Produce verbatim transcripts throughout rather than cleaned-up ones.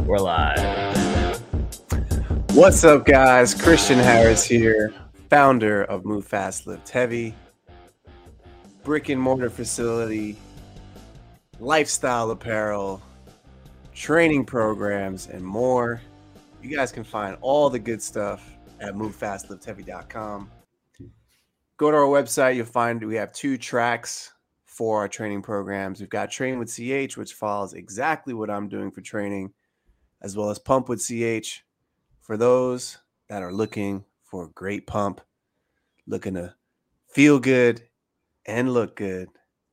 We're live. What's up, guys? Christian Harris here, founder of Move Fast, Lift Heavy, brick and mortar facility, lifestyle apparel, training programs, and more. You guys can find all the good stuff at move fast lift heavy dot com. Go to our website. You'll find we have two tracks for our training programs. We've got Train with C H, which follows exactly what I'm doing for training, as well as Pump with C H for those that are looking for a great pump, looking to feel good and look good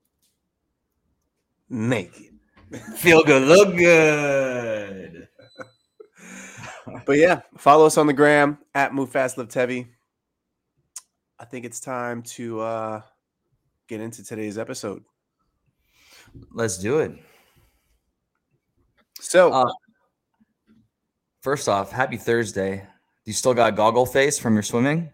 naked. Feel good, look good. But yeah, follow us on the gram at Move Fast Lift Heavy. I think it's time to uh, get into today's episode. Let's do it. So, uh, first off, happy Thursday. Do you still got goggle face from your swimming?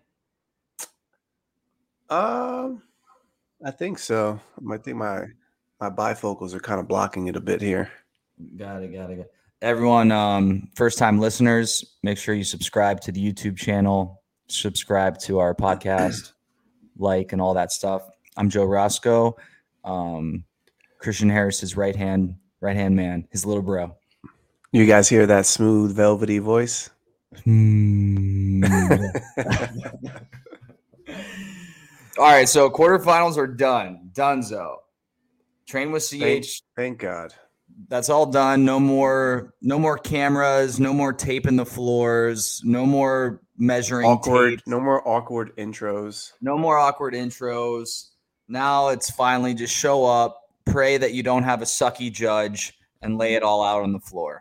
Um, I think so. I think my my bifocals are kind of blocking it a bit here. Got it, got it, got it. Everyone, um, first-time listeners, make sure you subscribe to the YouTube channel, subscribe to our podcast, like, and all that stuff. I'm Joe Roscoe, um, Christian Harris's right hand, right hand man, his little bro. You guys hear that smooth, velvety voice? Hmm. All right, so quarterfinals are done. Dunzo. Train with C H. Thank, thank God. That's all done. No more, no more cameras. No more taping the floors. No more measuring. Awkward. Tapes. No more awkward intros. No more awkward intros. Now it's finally just show up, pray that you don't have a sucky judge, and lay it all out on the floor.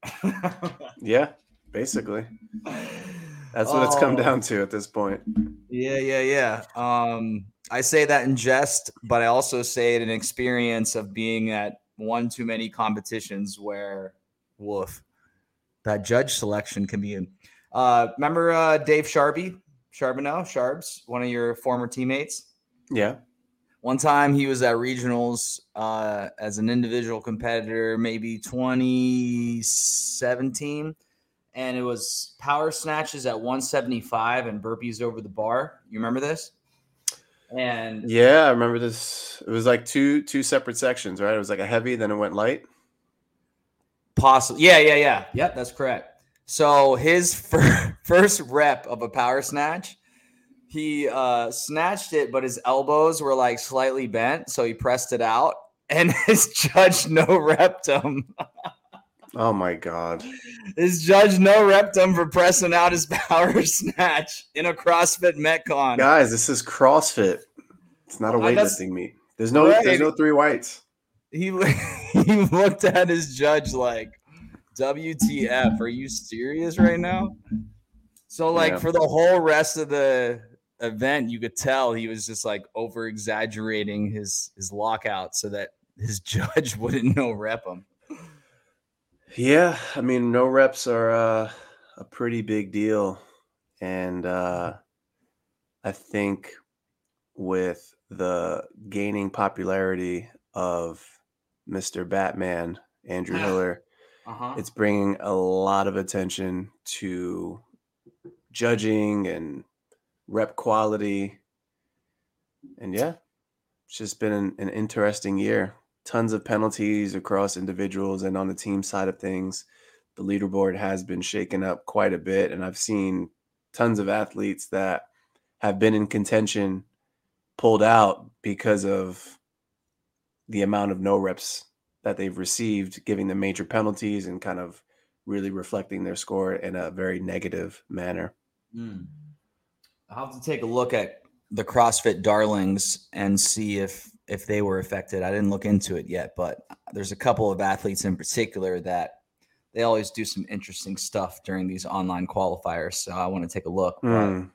Yeah, basically. That's what oh. it's come down to at this point. Yeah, yeah, yeah. Um, I say that in jest, but I also say it in experience of being at one too many competitions where, woof, that judge selection can be in. Uh, remember uh, Dave Sharby, Charbonneau, Sharbs, one of your former teammates? Yeah. One time he was at regionals uh, as an individual competitor, maybe twenty seventeen. And it was power snatches at one seventy-five and burpees over the bar. You remember this? And yeah, I remember this. It was like two two separate sections, right? It was like a heavy, then it went light. Possibly. Yeah, yeah, yeah. Yep, that's correct. So his fir- first rep of a power snatch, he uh, snatched it, but his elbows were like slightly bent. So he pressed it out and his judge no repped him. Oh my God. His judge no repped him for pressing out his power snatch in a CrossFit Metcon. Guys, this is CrossFit. It's not a weightlifting meet. There's no right. there's no three whites. He he looked at his judge like, W T F, are you serious right now? So like yeah. for the whole rest of the event, you could tell he was just like over exaggerating his his lockout so that his judge wouldn't no rep him. Yeah, I mean, no reps are uh, a pretty big deal. And uh, I think with the gaining popularity of Mister Batman, Andrew Hiller, uh-huh. it's bringing a lot of attention to judging and rep quality. And yeah, it's just been an, an interesting year. Tons of penalties across individuals, and on the team side of things, the leaderboard has been shaken up quite a bit. And I've seen tons of athletes that have been in contention pulled out because of the amount of no reps that they've received, giving them major penalties and kind of really reflecting their score in a very negative manner. Mm. I'll have to take a look at the CrossFit Darlings and see if if they were affected. I didn't look into it yet, but there's a couple of athletes in particular that they always do some interesting stuff during these online qualifiers. So I want to take a look. Mm.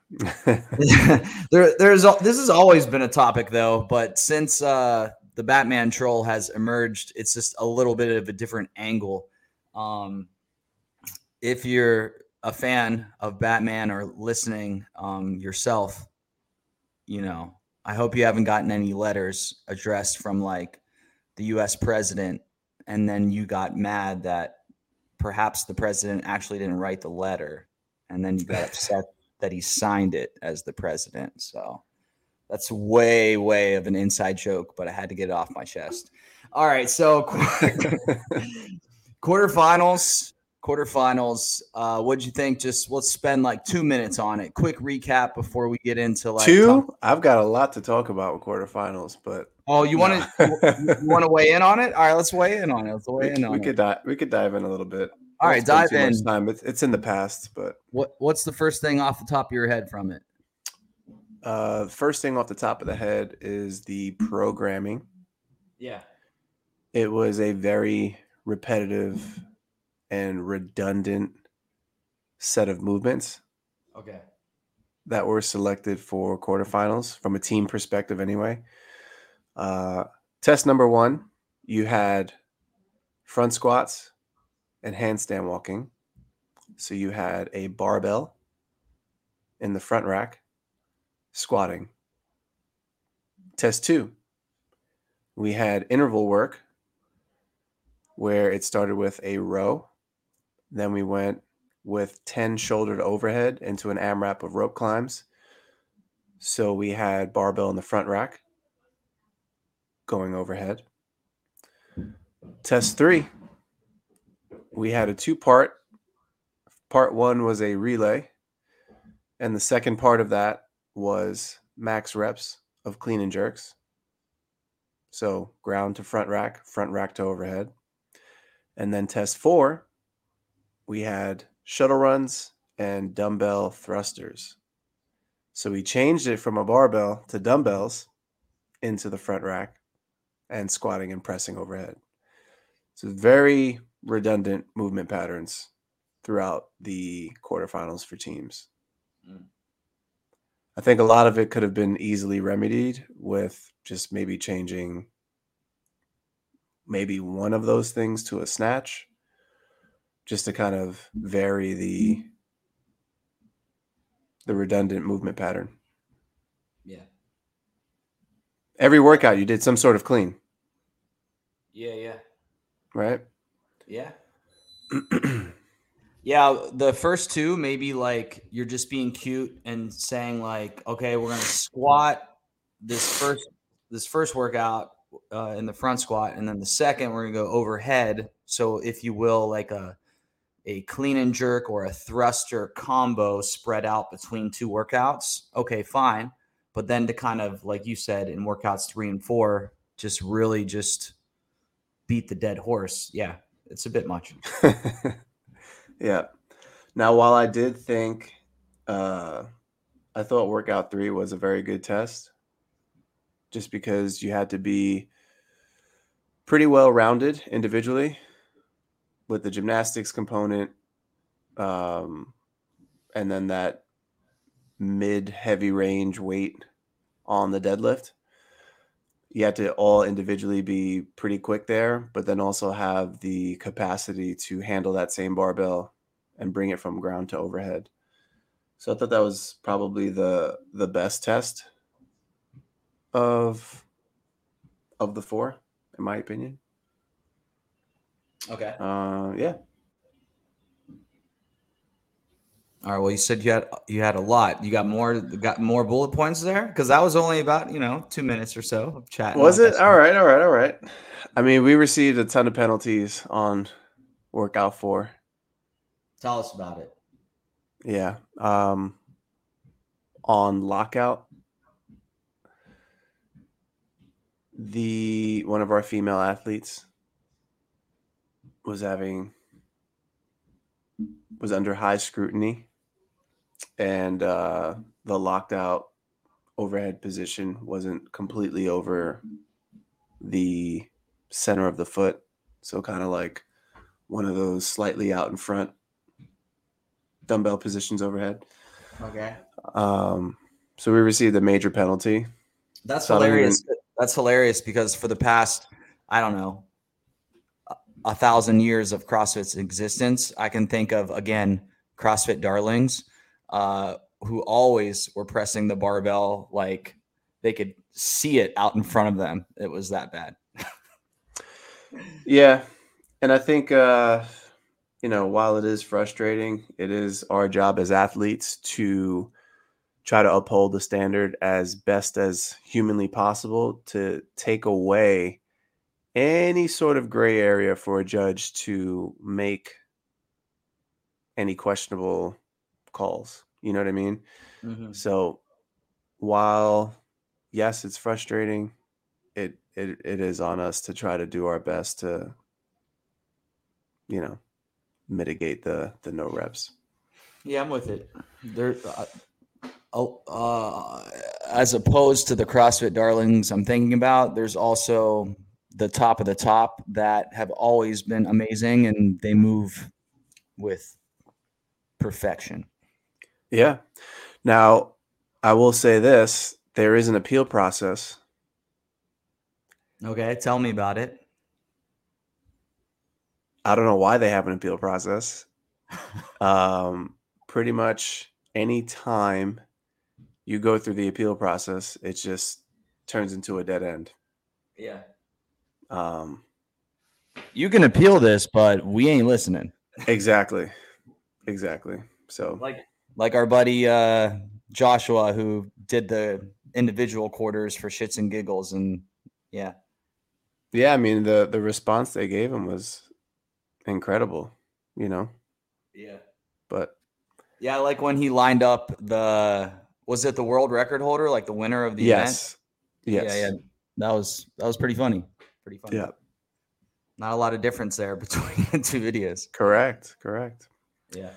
there, there's this has always been a topic though, but since uh, the Batman troll has emerged, it's just a little bit of a different angle. Um, if you're a fan of Batman or listening um, yourself, you know, I hope you haven't gotten any letters addressed from like the U S president, and then you got mad that perhaps the president actually didn't write the letter, and then you got upset that he signed it as the president. So that's way, way of an inside joke, but I had to get it off my chest. All right, so quarterfinals. Quarterfinals. Uh, what'd you think? Just let's spend like two minutes on it. Quick recap before we get into like two. talk- I've got a lot to talk about with quarterfinals, but oh, you want to no. you want to weigh in on it? All right, let's weigh in on it. Let's weigh we, in on we it. could dive. We could dive in a little bit. All right, dive too in. Much time. It's, it's in the past, but what what's the first thing off the top of your head from it? Uh, the first thing off the top of the head is the programming. Yeah, it was a very repetitive and redundant set of movements. Okay. That were selected for quarterfinals from a team perspective anyway. Uh, test number one, you had front squats and handstand walking. So you had a barbell in the front rack, squatting. Test two, we had interval work where it started with a row. Then we went with ten shouldered overhead into an AMRAP of rope climbs. So we had barbell in the front rack going overhead. Test three, we had a two-part. Part one was a relay, and the second part of that was max reps of clean and jerks. So ground to front rack, front rack to overhead. And then test four, we had shuttle runs and dumbbell thrusters. So we changed it from a barbell to dumbbells into the front rack and squatting and pressing overhead. So very redundant movement patterns throughout the quarterfinals for teams. Mm. I think a lot of it could have been easily remedied with just maybe changing maybe one of those things to a snatch, just to kind of vary the the redundant movement pattern. Yeah. Every workout you did some sort of clean. Yeah, yeah. Right? Yeah. Yeah, the first two, maybe like you're just being cute and saying like, okay, we're gonna squat this first this first workout uh, in the front squat, and then the second we're gonna go overhead. So if you will, like a a clean and jerk or a thruster combo spread out between two workouts. Okay, fine. But then to kind of, like you said, in workouts three and four, just really just beat the dead horse. Yeah, it's a bit much. Yeah. Now, while I did think, uh, I thought workout three was a very good test, just because you had to be pretty well rounded individually with the gymnastics component, um, and then that mid heavy range weight on the deadlift. You had to all individually be pretty quick there, but then also have the capacity to handle that same barbell and bring it from ground to overhead. So I thought that was probably the the best test of of the four, in my opinion. Okay. Uh, yeah. All right. Well, you said you had you had a lot. You got more got more bullet points there, because that was only about you know two minutes or so of chatting. Was it all right? All right. All right. I mean, we received a ton of penalties on workout four. Tell us about it. Yeah. Um, on lockout, the one of our female athletes was having was under high scrutiny, and uh, the locked out overhead position wasn't completely over the center of the foot, so kind of like one of those slightly out in front dumbbell positions overhead. Okay. Um, so we received a major penalty. That's so hilarious. Even... That's hilarious because for the past, I don't know, a, a thousand years of CrossFit's existence, I can think of, again, CrossFit darlings uh, who always were pressing the barbell like they could see it out in front of them. It was that bad. Yeah. And I think, uh, you know, while it is frustrating, it is our job as athletes to try to uphold the standard as best as humanly possible to take away any sort of gray area for a judge to make any questionable calls. You know what I mean? Mm-hmm. So while, yes, it's frustrating, it, it it is on us to try to do our best to, you know, mitigate the the no reps. Yeah, I'm with it. There, uh, uh, as opposed to the CrossFit darlings I'm thinking about, there's also the top of the top that have always been amazing, and they move with perfection. Yeah. Now, I will say this: there is an appeal process. Okay, tell me about it. I don't know why they have an appeal process. um, pretty much any time you go through the appeal process, it just turns into a dead end. Yeah. Um, you can appeal this, but we ain't listening. Exactly. Exactly. So like like our buddy uh, Joshua, who did the individual quarters for shits and giggles, and yeah. Yeah, I mean the the response they gave him was incredible, you know. Yeah. But yeah, like when he lined up the was it the world record holder, like the winner of the yes. event? Yes. Yeah, yeah. That was that was pretty funny. Pretty funny. Yeah. Not a lot of difference there between the two videos. Correct. Correct. Yeah.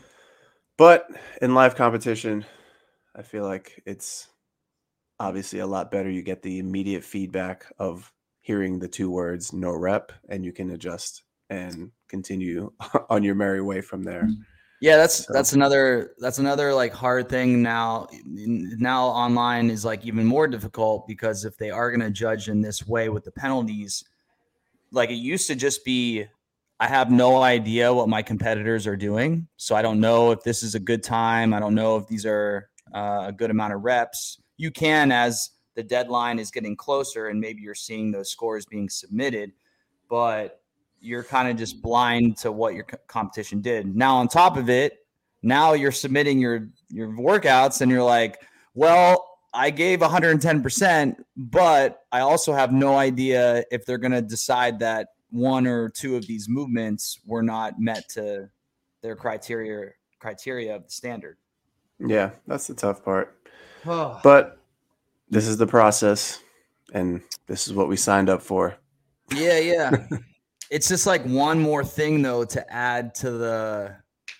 But in live competition, I feel like it's obviously a lot better. You get the immediate feedback of hearing the two words no rep, and you can adjust and continue on your merry way from there. Yeah, that's so. that's another that's another like hard thing now. Now online is like even more difficult, because if they are going to judge in this way with the penalties, like it used to just be, I have no idea what my competitors are doing, so I don't know if this is a good time. I don't know if these are uh, a good amount of reps. You can, as the deadline is getting closer and maybe you're seeing those scores being submitted, but you're kind of just blind to what your co- competition did. Now, on top of it, now you're submitting your, your workouts and you're like, well, I gave one hundred ten percent, but I also have no idea if they're going to decide that one or two of these movements were not met to their criteria criteria of the standard. Yeah, that's the tough part. But this is the process, and this is what we signed up for. Yeah, yeah. It's just like one more thing, though, to add to the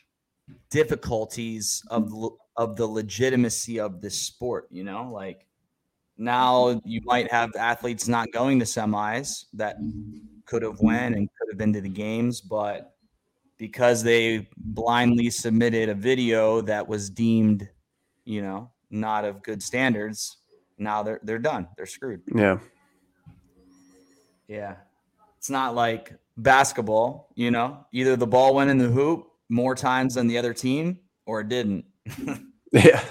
difficulties of of the legitimacy of this sport. You know, like now you might have athletes not going to semis that could have went and could have been to the games, but because they blindly submitted a video that was deemed, you know, not of good standards, now they're they're done. They're screwed. Yeah. Yeah. It's not like basketball, you know, either the ball went in the hoop more times than the other team or it didn't. Yeah.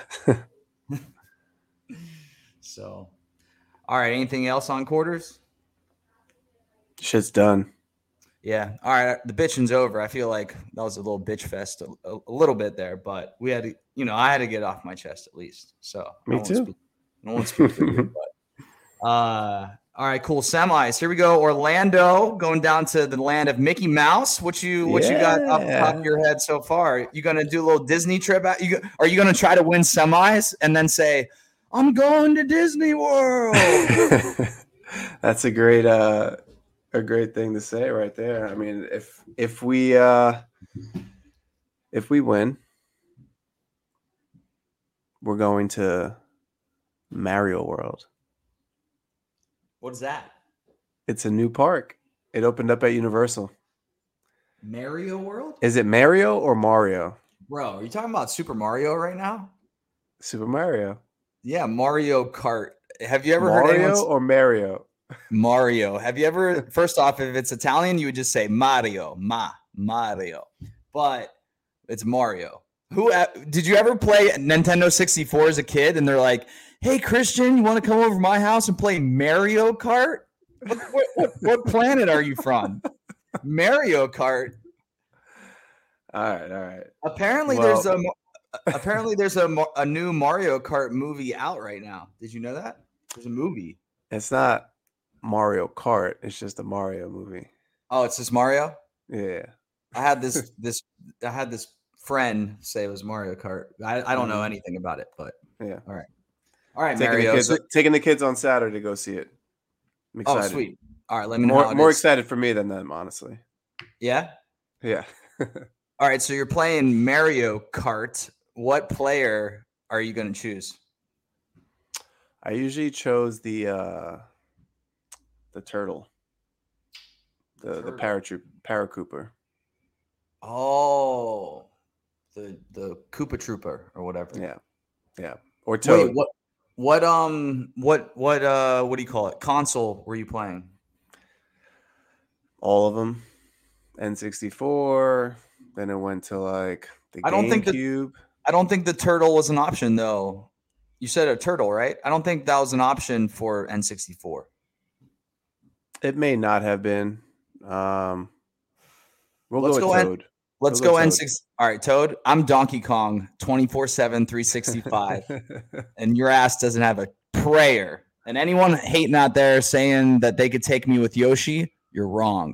So, all right. Anything else on quarters? Shit's done. Yeah. All right. The bitching's over. I feel like that was a little bitch fest, a, a, a little bit there, but we had to, you know, I had to get off my chest at least. So me no too. One speak, no one speak for you, but, uh, all right, cool. Semis. Here we go. Orlando going down to the land of Mickey Mouse. What you what yeah. you got off the top of your head so far? You gonna do a little Disney trip? Out? You are you gonna try to win semis and then say, "I'm going to Disney World"? That's a great uh, a great thing to say right there. I mean, if if we uh, if we win, we're going to Mario World. What is that? It's a new park. It opened up at Universal. Mario World? Is it Mario or Mario? Bro, are you talking about Super Mario right now? Super Mario. Yeah, Mario Kart. Have you ever Mario heard Mario or Mario? Mario. Have you ever, first off, if it's Italian, you would just say Mario, Ma, Mario. But it's Mario. Who did you ever play Nintendo sixty-four as a kid? And they're like, "Hey, Christian, you want to come over to my house and play Mario Kart? What, what, what, what planet are you from?" Mario Kart. All right, all right. Apparently, Well, there's a mo- apparently there's a mo- a new Mario Kart movie out right now. Did you know that? There's a movie. it's not Mario Kart. It's just a Mario movie. Oh, it's just Mario. Yeah. I had this this I had this friend say it was Mario Kart. I, I don't know Mhm. anything about it, but Yeah. all right, all right, Taking Mario. the kids, So, taking the kids on Saturday to go see it. I'm oh, excited. sweet. All right, let me know More, how it more is. excited for me than them, honestly. Yeah. Yeah. All right, so you're playing Mario Kart. What player are you going to choose? I usually chose the uh the turtle, the the Turtle. paratroop paracooper. Oh, the the Koopa Trooper or whatever. Yeah, yeah. Or Toad. Wait, what? What um what what uh what do you call it? Console were you playing? All of them. N sixty-four. Then it went to like the I don't think that GameCube. I don't think the turtle was an option though. You said a turtle, right? I don't think that was an option for N sixty-four. It may not have been. Um, we'll Let's go go with N- Toad. Let's We'll go Toad. N six. All right, Toad. I'm Donkey Kong twenty-four seven, three sixty-five. And your ass doesn't have a prayer. And anyone hating out there saying that they could take me with Yoshi, you're wrong.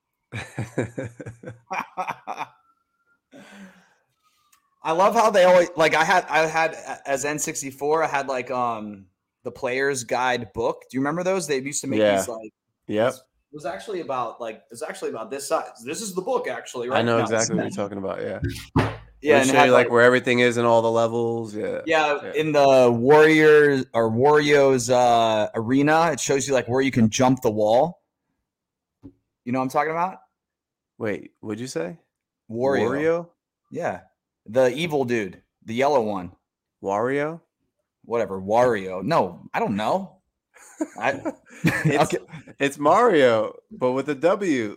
I love how they always like I had I had as N sixty-four, I had like um the player's guide book. Do you remember those? They used to make Yeah. these like Yep. these, it was actually about like it's actually about this size. This is the book actually, right? I know No, exactly what it's- you're talking about. Yeah. Yeah, It'll and it show had you like like where everything is in all the levels. Yeah. yeah, Yeah. in the Warriors or Wario's uh, arena, it shows you like where you can jump the wall. You know what I'm talking about? Wait, what'd you say? Wario. Wario? Yeah. The evil dude, the yellow one. Wario? Whatever. Wario. No, I don't know. I, it's, okay. it's Mario, but with a W.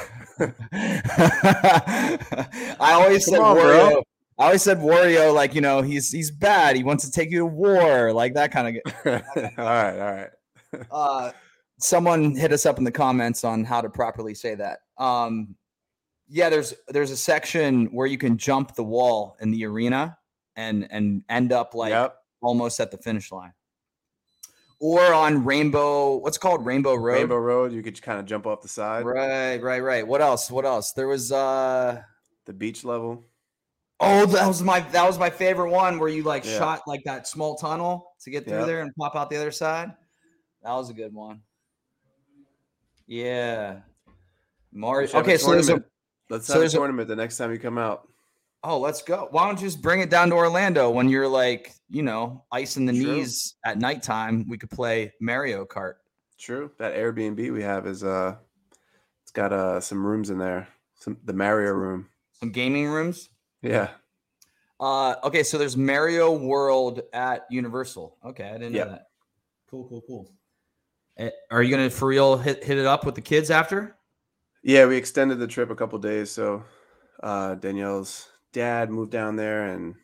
I always Come said on, Wario. bro. I always said Wario, like, you know, he's he's bad. He wants to take you to war, like that kind of. all right, all right. uh, someone hit us up in the comments on how to properly say that. Um, yeah, there's there's a section where you can jump the wall in the arena and and end up like Yep. almost at the finish line. Or on Rainbow, what's it called Rainbow Road? Rainbow Road, you could kind of jump off the side. Right, right, right. What else? What else? There was uh The beach level. oh, that was my that was my favorite one where you like Yeah. shot like that small tunnel to get through Yep. there and pop out the other side. That was a good one. Yeah. Mario. We should have a Okay, so there's a tournament. Let's so have a there's a- tournament the next time you come out. oh, let's go. Why don't you just bring it down to Orlando when you're like, you know, icing the True. knees at nighttime? We could play Mario Kart. True. That Airbnb we have is uh it's got uh some rooms in there. Some the Mario room. Some gaming rooms. Yeah. Uh, okay, so there's Mario World at Universal. Okay, I didn't Yep. know that. Cool, cool, cool. Eh, Are you gonna for real hit hit it up with the kids after? Yeah, we extended the trip a couple days, so uh Danielle's dad moved down there and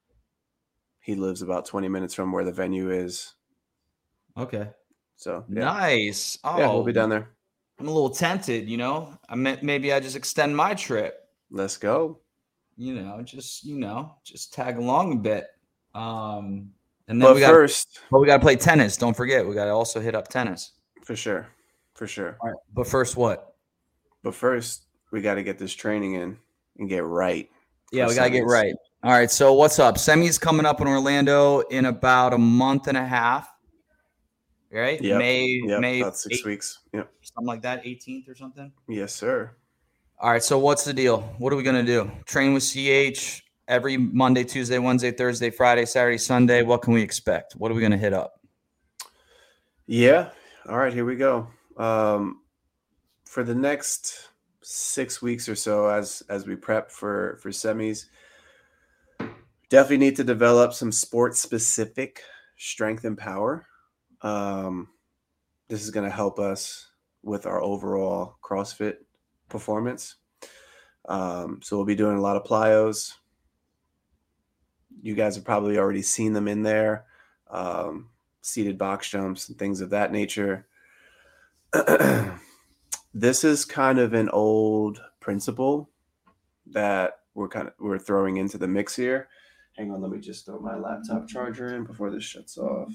he lives about twenty minutes from where the venue is. Okay, So yeah. nice. Oh, Yeah, we'll be down there. I'm a little tempted. You know, I meant maybe I just extend my trip. Let's go. You know, just you know, just tag along a bit. Um, and then But we got first, but we got to play tennis. Don't forget, we got to also hit up tennis. for sure. For sure. All right, but first, what? But first, we got to get this training in and get right. Yeah, for we gotta get semis. right. All right, so what's up? Semi's coming up in Orlando in about a month and a half. Right? Yep. May, Yep, May, about six eight- weeks. Yep. something like that, eighteenth or something. Yes, sir. All right, so what's the deal? What are we gonna do? Train with C H every Monday, Tuesday, Wednesday, Thursday, Friday, Saturday, Sunday. What can we expect? What are we gonna hit up? Yeah. All right, here we go. Um, for the next six weeks or so, as as we prep for for semis, definitely need to develop some sports specific strength and power. Um, this is going to help us with our overall CrossFit performance. Um, so we'll be doing a lot of plyos. You guys have probably already seen them in there. Um, seated box jumps and things of that nature. This is kind of an old principle that we're kind of we're throwing into the mix here. Hang on, let me just throw my laptop charger in before this shuts off.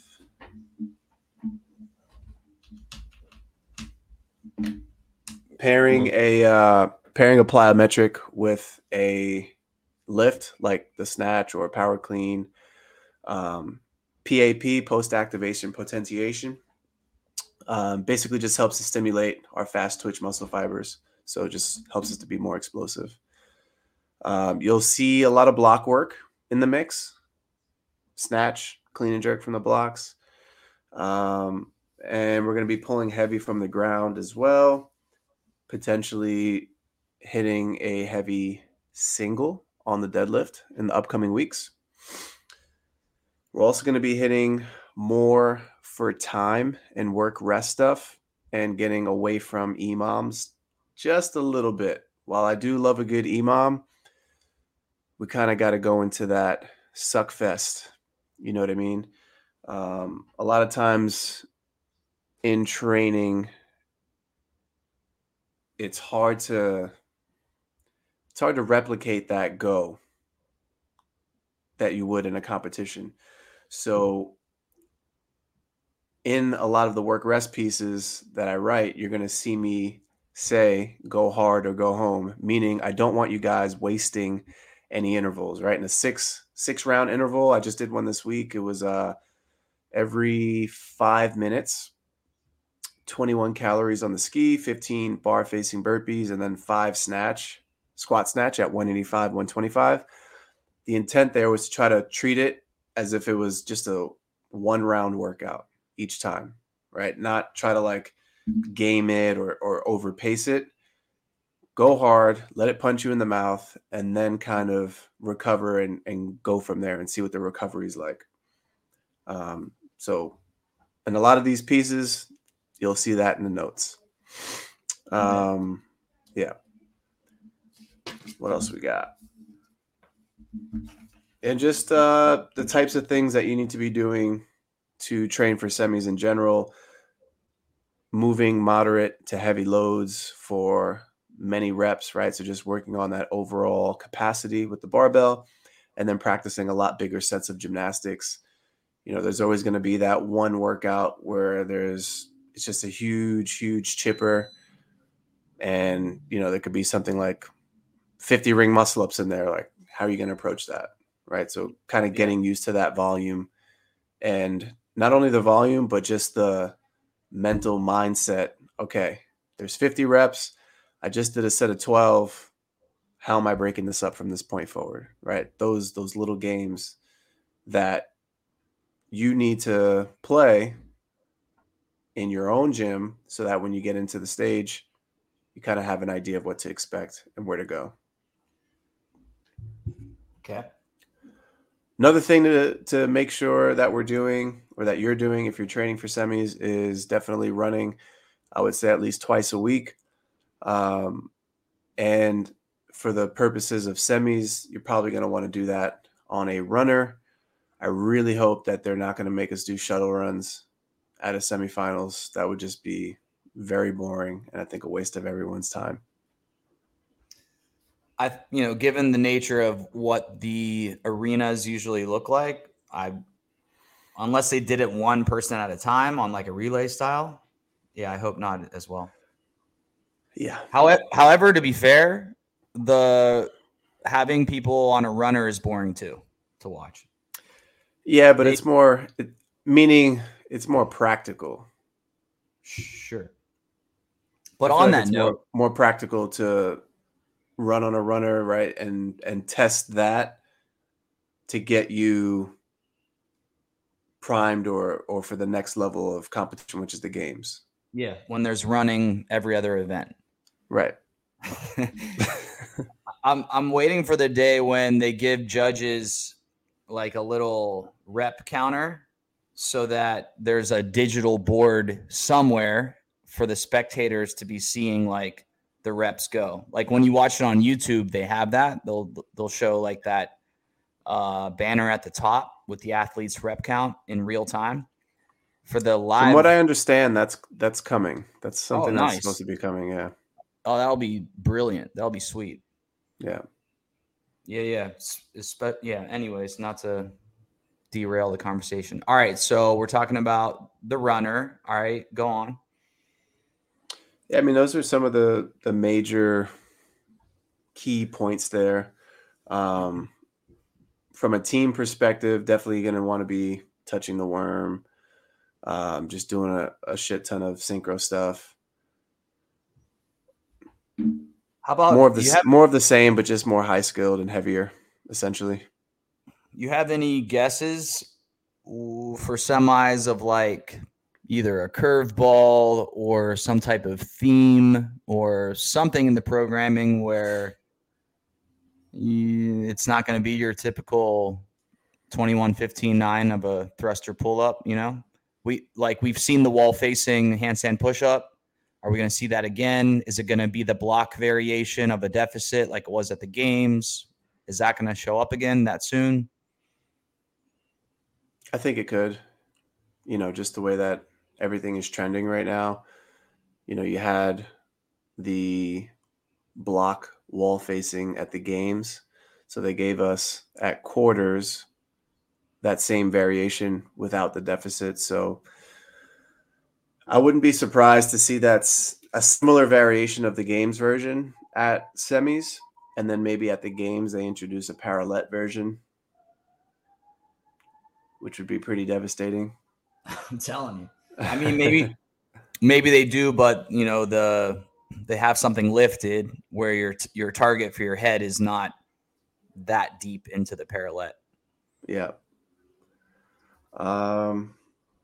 Pairing a uh, pairing a plyometric with a lift like the snatch or power clean, um, P A P, post activation potentiation, um, basically just helps to stimulate our fast twitch muscle fibers. So it just helps us to be more explosive. Um, you'll see a lot of block work in the mix, snatch, clean and jerk from the blocks. Um, and we're going to be pulling heavy from the ground as well, potentially hitting a heavy single on the deadlift in the upcoming weeks. We're also going to be hitting more for time and work rest stuff and getting away from E M O Ms just a little bit. While I do love a good E M O M, we kind of got to go into that suck fest. You know what I mean? Um, a lot of times in training, it's hard to it's hard to replicate that go that you would in a competition. So in a lot of the work rest pieces that I write, you're going to see me say go hard or go home, meaning I don't want you guys wasting any intervals, right? In a six six round interval, I just did one this week. It was uh every five minutes, twenty-one calories on the ski, fifteen bar facing burpees, and then five snatch, squat snatch at one eighty-five, one twenty-five. The intent there was to try to treat it as if it was just a one round workout each time, right? Not try to like game it or, or overpace it. Go hard, let it punch you in the mouth, and then kind of recover and, and go from there and see what the recovery is like. Um, so in a lot of these pieces, you'll see that in the notes. Um, yeah. What else we got? And just uh, the types of things that you need to be doing to train for semis in general. Moving moderate to heavy loads for many reps, right? So just working on that overall capacity with the barbell and then practicing a lot bigger sets of gymnastics. You know, there's always going to be that one workout where there's, it's just a huge, huge chipper. And, you know, there could be something like fifty ring muscle ups in there. Like, how are you going to approach that? Right. So kind of getting used to that volume, and not only the volume, but just the mental mindset. Okay, there's fifty reps. I just did a set of twelve. How am I breaking this up from this point forward? Right. Those, those little games that you need to play in your own gym so that when you get into the stage, you kind of have an idea of what to expect and where to go. Okay. Another thing to, to make sure that we're doing, or that you're doing if you're training for semis, is definitely running. I would say at least twice a week. Um, and for the purposes of semis, you're probably going to want to do that on a runner. I really hope that they're not going to make us do shuttle runs at a semifinals. That would just be very boring and I think a waste of everyone's time. I, you know, given the nature of what the arenas usually look like, I, unless they did it one person at a time on like a relay style, yeah, I hope not as well. Yeah. However, however, to be fair, the having people on a runner is boring too to watch. Yeah, but They, it's more, it, meaning it's more practical. Sure. But I feel on like that it's note, more, more practical to run on a runner, right? And and test that to get you primed or or for the next level of competition, which is the games. Yeah, when there's running every other event. Right. I'm I'm waiting for the day when they give judges like a little rep counter so that there's a digital board somewhere for the spectators to be seeing like the reps go. Like when you watch it on YouTube, they have that. They'll they'll show like that uh, banner at the top with the athlete's rep count in real time. For the live, from what I understand, that's that's coming. That's something oh, that's nice. supposed to be coming. Yeah. Oh, that'll be brilliant. That'll be sweet. Yeah. Yeah, yeah. It's, it's, yeah. Anyways, not to derail the conversation. All right, so we're talking about the runner. All right, go on. Yeah, I mean, those are some of the the major key points there. Um, from a team perspective, definitely going to want to be touching the worm, um, just doing a, a shit ton of synchro stuff. How about more of the you have more of the same, but just more high skilled and heavier, essentially. you have any guesses for semis of like either a curveball or some type of theme or something in the programming where you, it's not going to be your typical twenty-one fifteen nine of a thruster pull up, you know? We like we've seen the wall facing handstand push up. Are we going to see that again? Is it going to be the block variation of a deficit like it was at the games? Is that going to show up again that soon? I think it could. You know, just the way that everything is trending right now. You know, you had the block wall facing at the games. So they gave us at quarters that same variation without the deficit. So I wouldn't be surprised to see that's a similar variation of the games version at semis. And then maybe at the games, they introduce a parallel version, which would be pretty devastating. I'm telling you. I mean, maybe maybe they do, but you know, the they have something lifted where your your target for your head is not that deep into the parallel. Yeah. Um.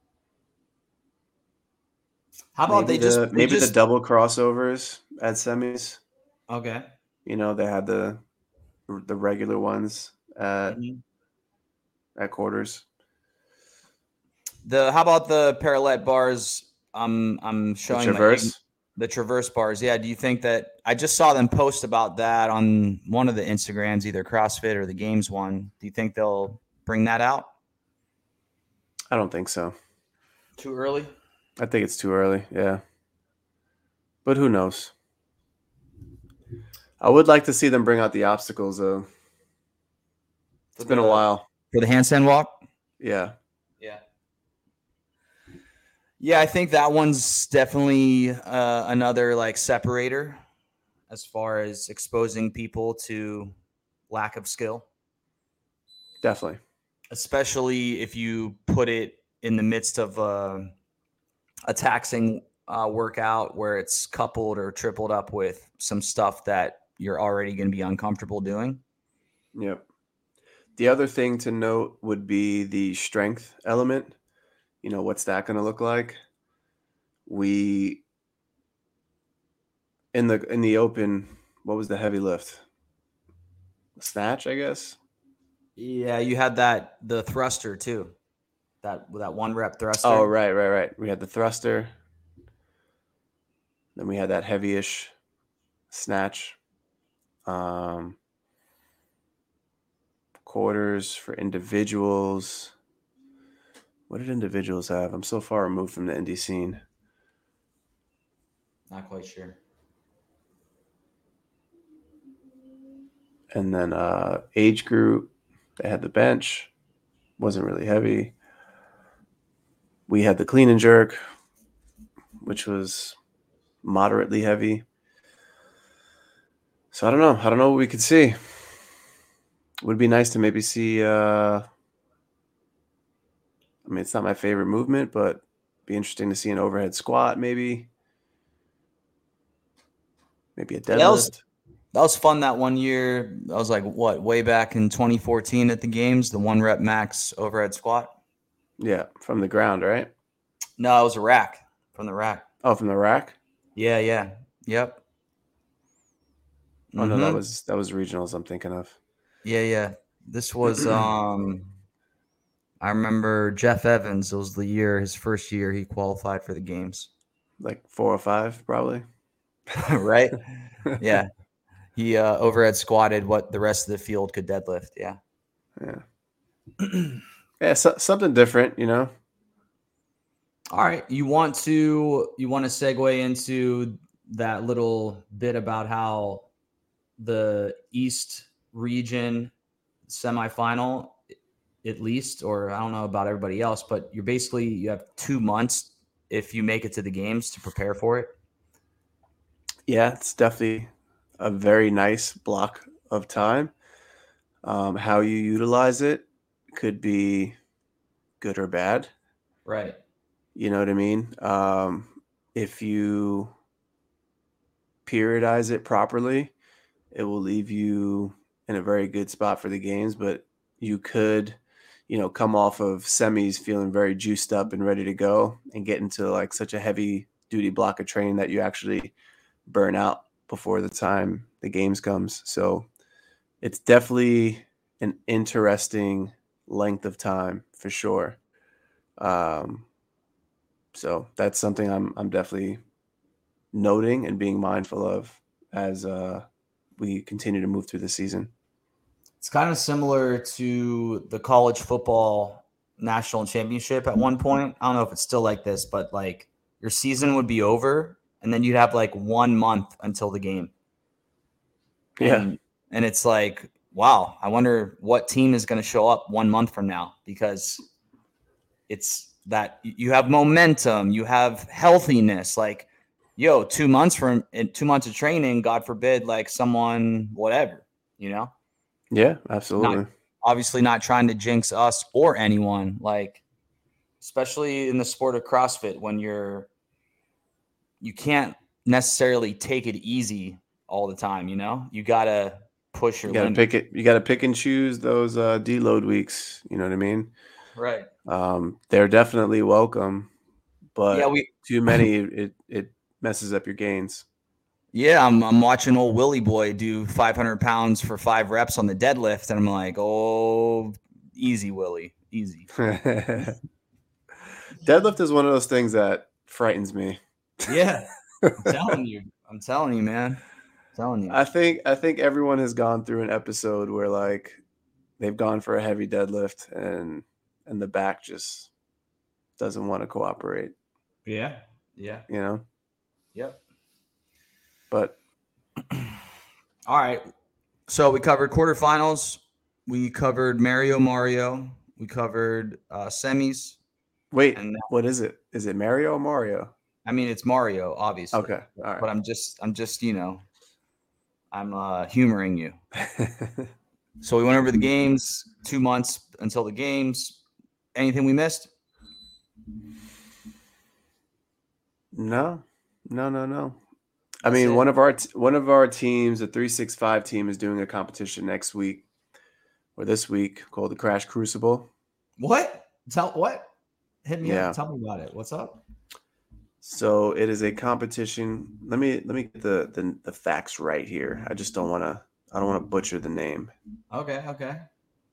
How about maybe they just the they maybe just the double crossovers at semis? okay. You know, they had the the regular ones at Mm-hmm. at quarters. The how about the parallel bars? I'm I'm The showing my traverse. the traverse bars. Yeah. Do you think that I just saw them post about that on one of the Instagrams, either CrossFit or the Games one? Do you think they'll bring that out? I don't think so. Too early? I think it's too early. Yeah. But who knows? I would like to see them bring out the obstacles though. It's For been a the while. for the handstand walk? Yeah. Yeah. Yeah, I think that one's definitely uh, another like separator as far as exposing people to lack of skill, Definitely. especially if you put it in the midst of uh, a taxing uh, workout where it's coupled or tripled up with some stuff that you're already going to be uncomfortable doing. Yep. The other thing to note would be the strength element. You know, what's that going to look like? We in the in the open, what was the heavy lift? Snatch, I guess. Yeah, you had that the thruster too. That that one rep thruster. Oh, right, right, right. We had the thruster. Then we had that heavy-ish snatch. Um, quarters for individuals. What did individuals have? I'm so far removed from the indie scene. Not quite sure. And then uh, age group, they had the bench. Wasn't really heavy. We had the clean and jerk, which was moderately heavy. So I don't know. I don't know what we could see. Would be nice to maybe see. Uh, I mean, it's not my favorite movement, but be interesting to see an overhead squat, maybe. Maybe a deadlift. That was, that was fun that one year. That was like, what, way back in twenty fourteen at the games, the one rep max overhead squat? Yeah, from the ground, right? No, it was a rack, from the rack. Oh, from the rack? Yeah, yeah. Yep. Oh, no, that Mm-hmm. was that was regionals I'm thinking of. Yeah, yeah. This was, um, I remember Jeff Evans. It was the year, his first year, he qualified for the games. Like four or five, probably. Right? Yeah. He uh, overhead squatted what the rest of the field could deadlift. Yeah. Yeah. Yeah, so, something different, you know. All right. You want to you want to segue into that little bit about how the East region semifinal at least, or I don't know about everybody else, but you're basically, you have two months if you make it to the games to prepare for it. Yeah, it's definitely a very nice block of time. Um, how you utilize it could be good or bad. Right. You know what I mean? Um, if you periodize it properly, it will leave you in a very good spot for the games, but you could, you know, come off of semis feeling very juiced up and ready to go and get into like such a heavy duty block of training that you actually burn out before the time the games comes. So it's definitely an interesting length of time for sure. Um, so that's something I'm I'm definitely noting and being mindful of as uh, we continue to move through the season. It's kind of similar to the college football national championship at one point. I don't know if it's still like this, but like your season would be over and then you'd have like one month until the game. Yeah. And and it's like, wow, I wonder what team is going to show up one month from now, because it's that you have momentum, you have healthiness. Like, yo, two months from two months of training, God forbid, like someone, whatever, you know? Yeah, absolutely. Not, obviously not trying to jinx us or anyone, like, especially in the sport of CrossFit, when you're, you can't necessarily take it easy all the time, you know? You got to push your You got to limit. pick it. You got to pick and choose those uh, deload weeks. You know what I mean? Right. Um, they're definitely welcome, but Yeah, we too many, it it messes up your gains. Yeah, I'm I'm watching old Willie Boy do five hundred pounds for five reps on the deadlift, and I'm like, oh, easy, Willie, easy. Deadlift is one of those things that frightens me. Yeah, I'm telling you, I'm telling you, man, I'm telling you. I think I think everyone has gone through an episode where like they've gone for a heavy deadlift and and the back just doesn't want to cooperate. Yeah, yeah, You know, yep. but All right, so we covered quarterfinals, we covered Mario Mario, we covered uh, semis, wait, and what is it? Is it Mario or Mario? I mean it's Mario, obviously. Okay, all right. But I'm just, I'm just, you know, I'm uh, humoring you. So we went over the games, two months until the games. Anything we missed? No, no, no, no. I That's mean, it. one of our t- one of our teams, the three six five team, is doing a competition next week or this week called the Crash Crucible. What? Tell what? Hit me Yeah. up. Tell me about it. What's up? So it is a competition. Let me let me get the the, the facts right here. I just don't want to. I don't want to butcher the name. Okay. Okay.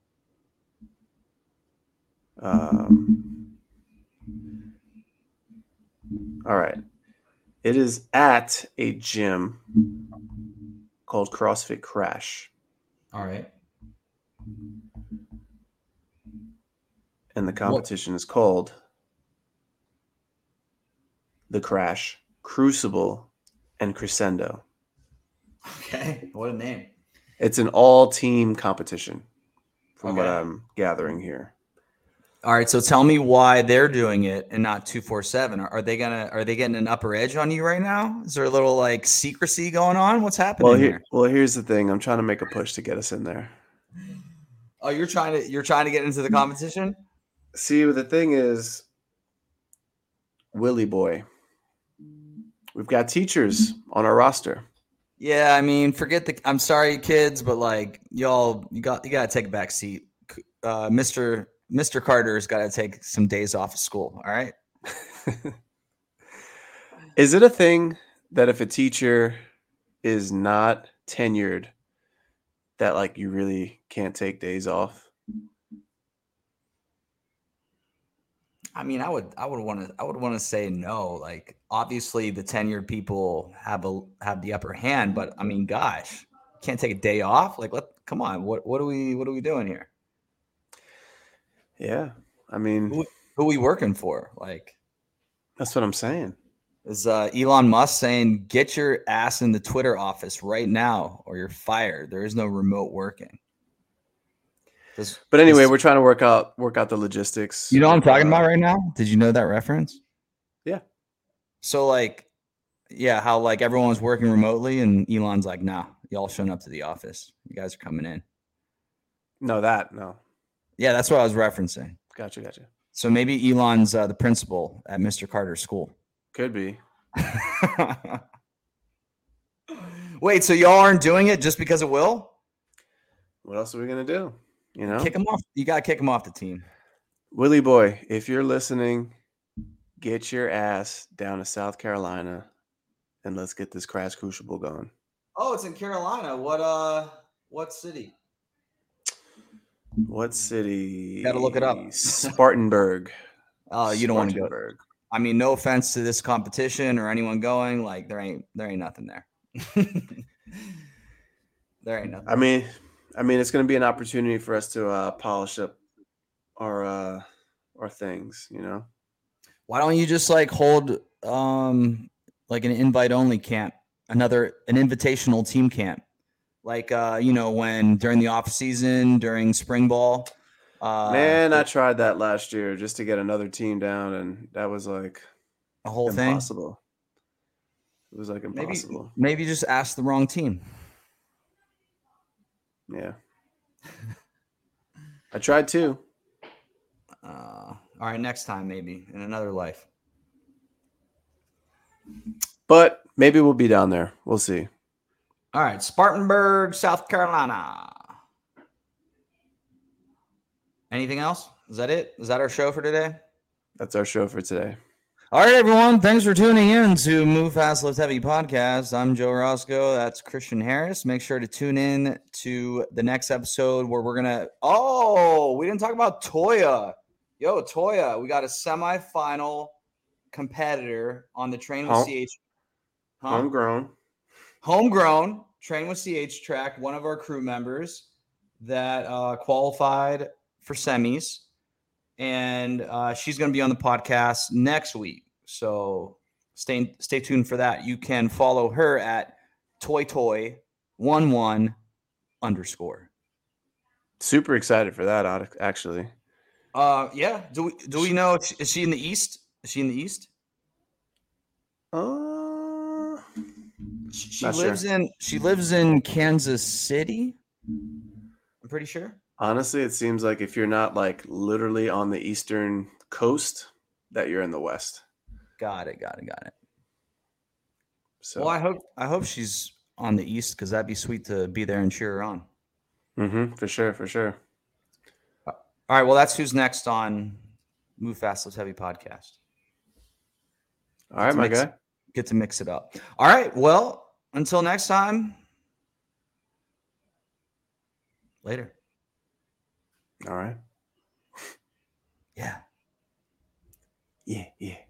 Um, all right. It is at a gym called CrossFit Crash. All right. And the competition what? is called the Crash, Crucible, and Crescendo. Okay. What a name. It's an all-team competition from okay. what I'm gathering here. All right, so tell me why they're doing it and not two forty-seven. Are, are they gonna? Are they getting an upper edge on you right now? Is there a little like secrecy going on? What's happening well, here, here? Well, here's the thing. I'm trying to make a push to get us in there. Oh, you're trying to you're trying to get into the competition? See, the thing is, Willie Boy, we've got teachers on our roster. Yeah, I mean, forget the. I'm sorry, kids, but like y'all, you got you got to take a back seat. Uh, Mister Mister Carter's got to take some days off of school. All right. Is it a thing that if a teacher is not tenured, that like you really can't take days off? I mean, I would, I would want to, I would want to say no. Like, obviously, the tenured people have a have the upper hand, but I mean, gosh, can't take a day off. Like, let come on, what what are we what are we doing here? Yeah, I mean, who, who are we working for? Like, that's what I'm saying. Is uh, Elon Musk saying, get your ass in the Twitter office right now or you're fired. There is no remote working. Does, But anyway, does, we're trying to work out work out the logistics. you know what I'm with, talking uh, about right now? Did you know that reference? Yeah. So like, yeah, how like everyone was working remotely and Elon's like, nah, y'all showing up to the office. You guys are coming in. No, that no. Yeah, that's what I was referencing. Gotcha, gotcha. So maybe Elon's uh, the principal at Mister Carter's school. Could be. Wait, so y'all aren't doing it just because of Will? What else are we gonna do? You know, Kick him off. You gotta kick him off the team. Willie boy, if you're listening, get your ass down to South Carolina and let's get this Crash Crucible going. Oh, it's in Carolina. What uh what city? What city? Gotta look it up. Spartanburg. Oh, uh, you don't want to go. Spartanburg. I mean, no offense to this competition or anyone going. Like, there ain't there ain't nothing there. There ain't nothing. I mean, I mean, it's going to be an opportunity for us to uh, polish up our uh, our things, you know. Why don't you just like hold um like an invite only camp, another an invitational team camp, like uh you know when during the off season during spring ball. Uh, Man, I tried that last year just to get another team down, and that was like a whole impossible. thing. It was like impossible. Maybe, maybe just ask the wrong team. Yeah, I tried too. Uh, all right, next time maybe in another life. But maybe we'll be down there. We'll see. All right, Spartanburg, South Carolina. Anything else? Is that it? Is that our show for today? That's our show for today. All right, everyone. Thanks for tuning in to Move Fast, Lift Heavy podcast. I'm Joe Roscoe. That's Christian Harris. Make sure to tune in to the next episode where we're going to – oh, we didn't talk about Toya. Yo, Toya, we got a semifinal competitor on the Train with Home, C H. Huh? Homegrown. Homegrown, Train with C H track, one of our crew members that uh, qualified for semis. And uh, she's going to be on the podcast next week. So stay stay tuned for that. You can follow her at toy toy one one underscore. Super excited for that, actually. Uh, yeah. Do we do we know? Is she in the East? Is she in the East? Uh, she she lives sure. in she lives in Kansas City. I'm pretty sure. Honestly, it seems like if you're not like literally on the eastern coast, that you're in the west. Got it, got it, got it. So, well, I hope I hope she's on the east because that'd be sweet to be there and cheer her on. Mm-hmm, for sure, for sure. All right, well, that's who's next on Move Fast, Lift Heavy podcast. All right, my guy. Get to mix it up. All right, well, until next time. Later. All right. Yeah. Yeah, yeah.